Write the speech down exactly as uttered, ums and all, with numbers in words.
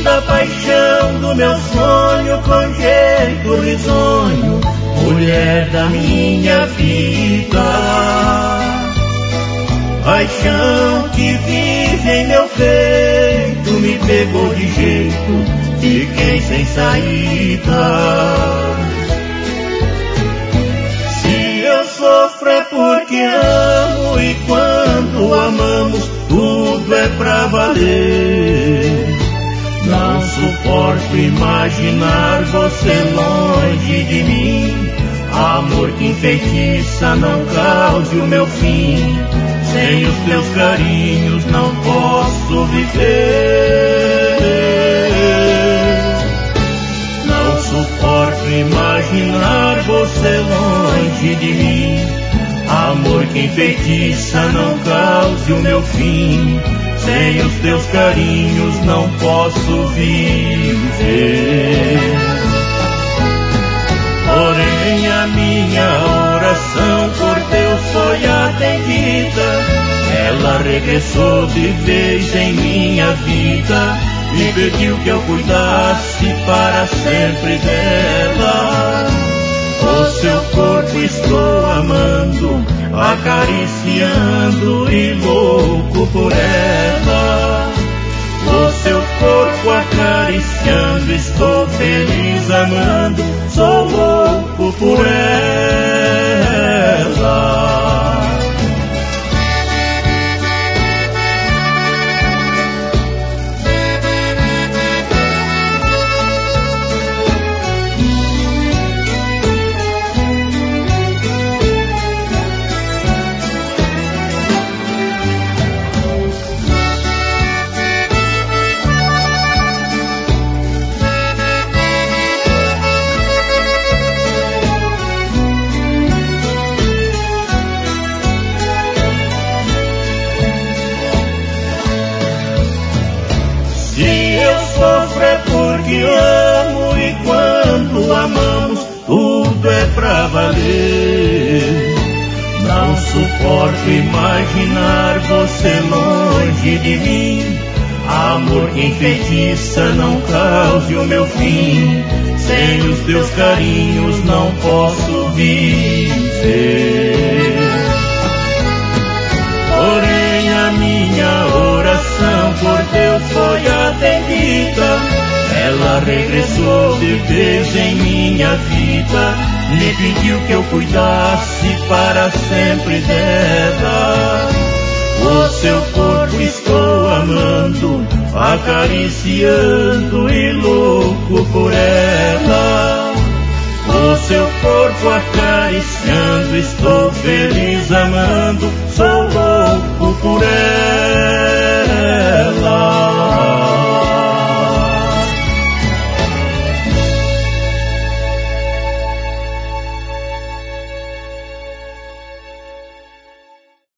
da paixão do meu sonho, com jeito risonho, mulher da minha vida. Paixão que vive em meu peito, me pegou de jeito, fiquei sem saída. Se eu sofro é porque amo, e quando amamos tudo é pra valer. Não suporto imaginar você longe de mim, amor que enfeitiça, não cause o meu fim. Sem os teus carinhos não posso viver. Não suporto imaginar você longe de mim, amor que enfeitiça, não cause o meu fim. Sem os teus carinhos não posso viver. Porém a minha oração por Deus foi atendida. Ela regressou de vez em minha vida, me pediu que eu cuidasse para sempre dela. O seu corpo estou amando, acariciando e louco por ela. O seu corpo acariciando, estou feliz amando, sou louco por ela. Que amo, e quando amamos tudo é pra valer. Não suporto imaginar você longe de mim, amor que enfeitiça, não cause o meu fim. Sem os teus carinhos não posso viver. Porém a minha oração por Deus foi atendida. Ela regressou de vez em minha vida, me pediu que eu cuidasse para sempre dela. O seu corpo estou amando, acariciando e louco por ela. O seu corpo acariciando, estou feliz amando, sou louco por ela.